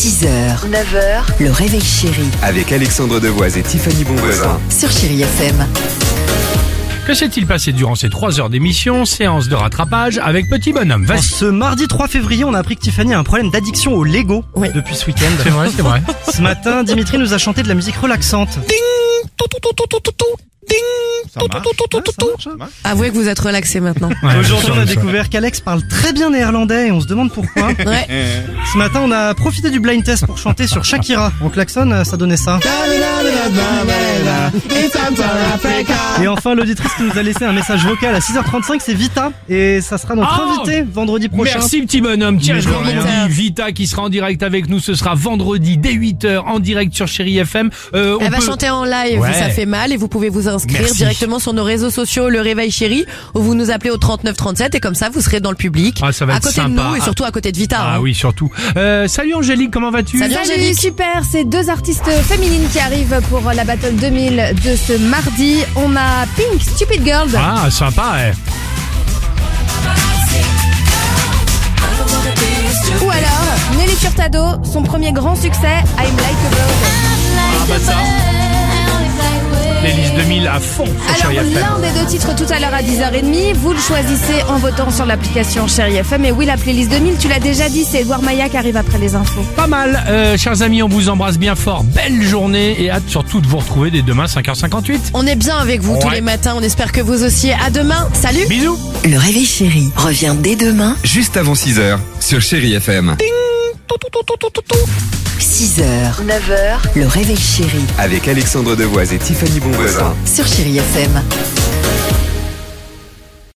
6h, 9h, le réveil chéri Avec Alexandre Devoise et Tiffany Bonvoisin. sur Chéri FM. Que s'est-il passé durant ces 3 heures d'émission? Séance de rattrapage avec Petit Bonhomme. Vas-y. Ce mardi 3 février, on a appris que Tiffany a un problème d'addiction au Lego depuis ce week-end. C'est vrai, c'est vrai. Ce matin, Dimitri nous a chanté de la musique relaxante. Avouez que vous êtes relaxé maintenant. Ouais, Aujourd'hui, on a ça. découvert qu'Alex parle très bien néerlandais et on se demande pourquoi. Ouais. Ce matin, on a profité du blind test pour chanter sur Shakira. En klaxon, ça donnait ça. Et enfin, l'auditrice qui nous a laissé un message vocal à 6h35, c'est Vita. Et ça sera notre Oh invité vendredi prochain. Merci Petit Bonhomme. Tiens, Mais je de vous rien. dis, Vita qui sera en direct avec nous, ce sera vendredi dès 8h en direct sur Chéri FM. Elle va chanter en live, Ouais. ça fait mal, et vous pouvez vous inscrire Merci. directement sur nos réseaux sociaux, le Réveil Chéri, ou vous nous appelez au 3937 et comme ça vous serez dans le public, Ah, ça va à être côté sympa. de nous et surtout à côté de Vita. Ah hein. oui, surtout. Salut Angélique, comment vas-tu? Salut Salut, Angélique. super, c'est 2 artistes féminines qui arrivent pour la Battle 2000 de ce mardi. On a Pink, Stupid Girl. Ah, sympa, Ou alors Nelly Furtado, son premier grand succès, I'm Like a Bird. Ah bah ça. Playlist 2000 à fond sur Alors Chéri FM. l'un des 2 titres tout à l'heure à 10h30, vous le choisissez en votant sur l'application Chéri FM. Et oui, la playlist 2000, tu l'as déjà dit, c'est Edouard Maia qui arrive après les infos. Pas mal, chers amis, on vous embrasse bien fort. Belle journée et hâte surtout de vous retrouver dès demain 5h58. On est bien avec vous tous Ouais. les matins, on espère que vous aussi. À demain, salut. Bisous. Le réveil chéri revient dès demain, Juste avant 6h sur Chéri FM. 6h, 9h, le réveil chéri Avec Alexandre Devoise et Tiffany Bonvoisin. sur Chéri FM.